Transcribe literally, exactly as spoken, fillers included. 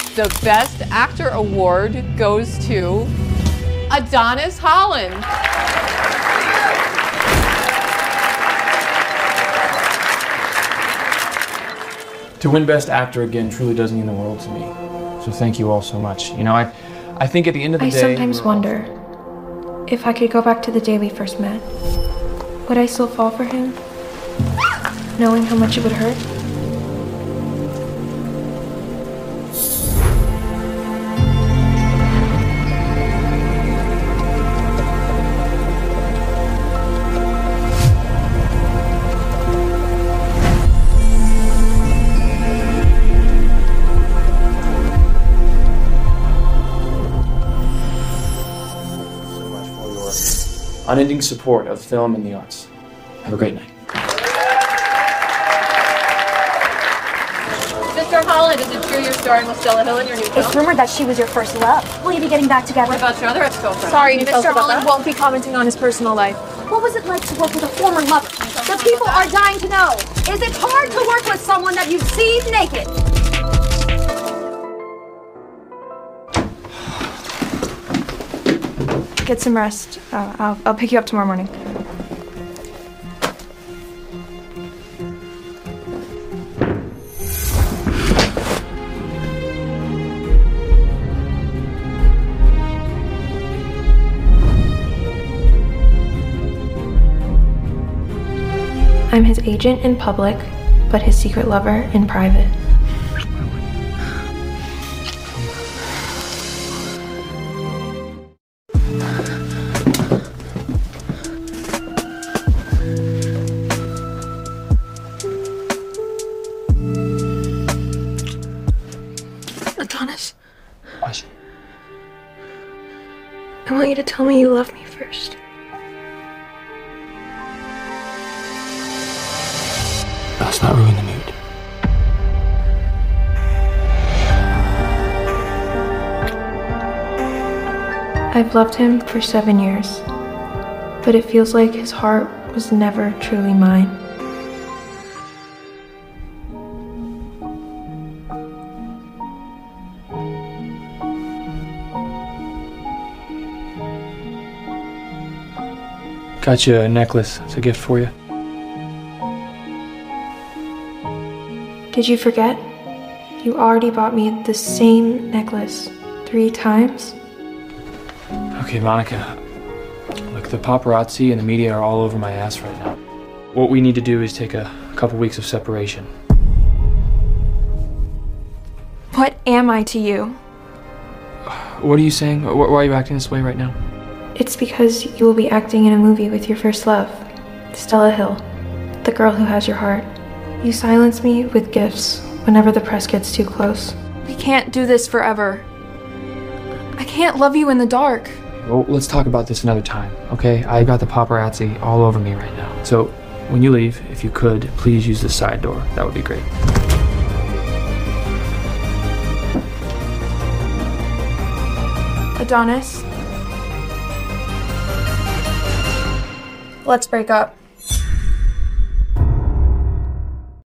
The Best Actor award goes to Adonis Holland. To win Best Actor again truly does mean the world to me. So thank you all so much. You know, I, I think at the end of the I day... I sometimes wonder if I could go back to the day we first met. Would I still fall for him? Knowing how much it would hurt? Unending support of film and the arts. Have a great night. Mister Holland, is it true you're starring with Stella Hill in your new film? It's rumored that she was your first love. Will you be getting back together? What about your other ex-girlfriend? Sorry, Mister Holland won't be commenting on his personal life. What was it like to work with a former lover? The people are dying to know. Is it hard to work with someone that you've seen naked? Get some rest. Uh, I'll, I'll pick you up tomorrow morning. I'm his agent in public, but his secret lover in private. Adonis, What? I want you to tell me you love me first. Let's not ruin the mood. I've loved him for seven years, but it feels like his heart was never truly mine. Got you a necklace. It's a gift for you. Did you forget? You already bought me the same necklace three times. Okay, Monica. Look, the paparazzi and the media are all over my ass right now. What we need to do is take a couple weeks of separation. What am I to you? What are you saying? Why are you acting this way right now? It's because you will be acting in a movie with your first love, Stella Hill, the girl who has your heart. You silence me with gifts whenever the press gets too close. We can't do this forever. I can't love you in the dark. Well, let's talk about this another time, okay? I got the paparazzi all over me right now. So, when you leave, if you could, please use the side door. That would be great. Adonis, let's break up.